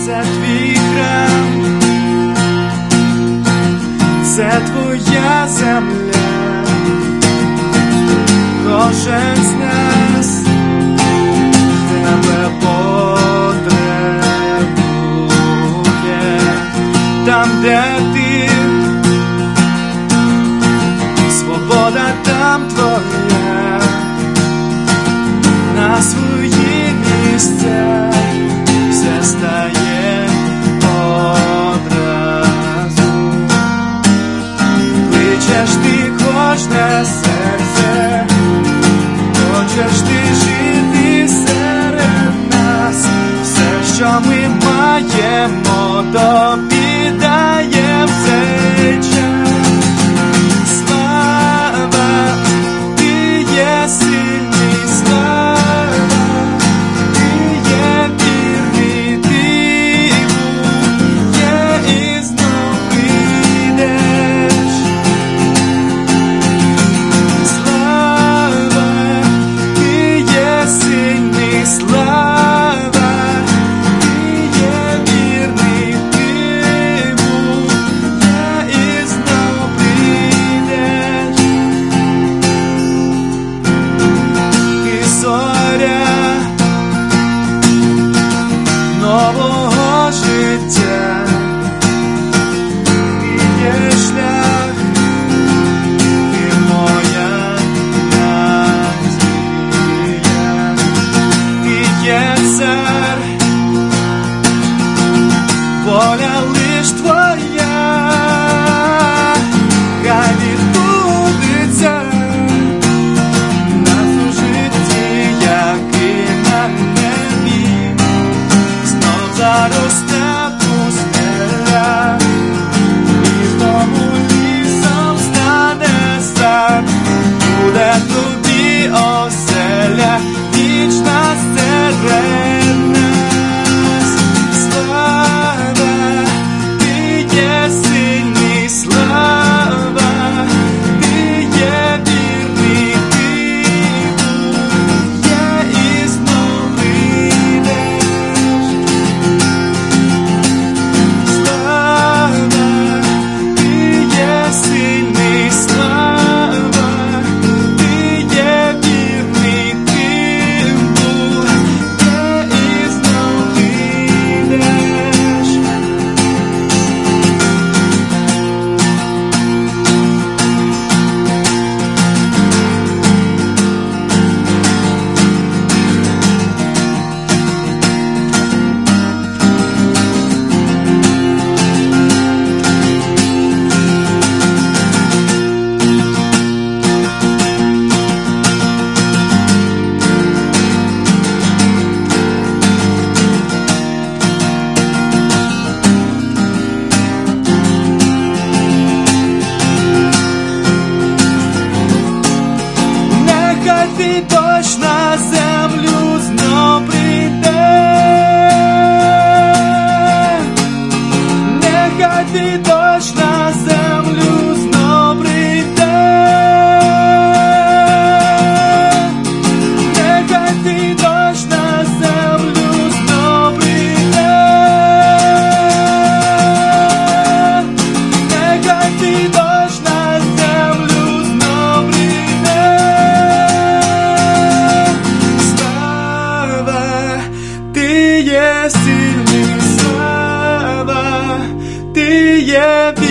це твій храм, це твоя земля, кожен з нас тебе потребує, там, де ти, свобода там твоя, на свої місця все стає одразу. Кличеш ти кожне серце, хочеш ти жити серед нас, все, що ми маємо, тобі дає в цей час. Слава, ти є сильний, слава, ти є вірний, ти був, є і знов прийдеш. Слава, ти є сильний, слава, ти є вірний, ти був, є і знов прийдеш. Ти зоря нового життя, ти є шлях, ти моя надія, ти є цар, воля лиш твоя, хай відбудеться нас у житті, як і на небі, знов заросте пустеля, і знову лісом стане сад, буде тобі оселя, вічна серед нас. Слава, ти є сильний, слава, ти є вірний, ти був, є і знов прийдеш. Слава, ти є сильний, слава, ти є вірний, ти був, є і знов прийдеш. Нехай твій дощ на землю знов прийде, нехай твій дощ на землю знов прийде, нехай твій дощ на землю знов прийде, нехай твій дощ на землю знов прийде. Слава, ти є сильний, слава, ти є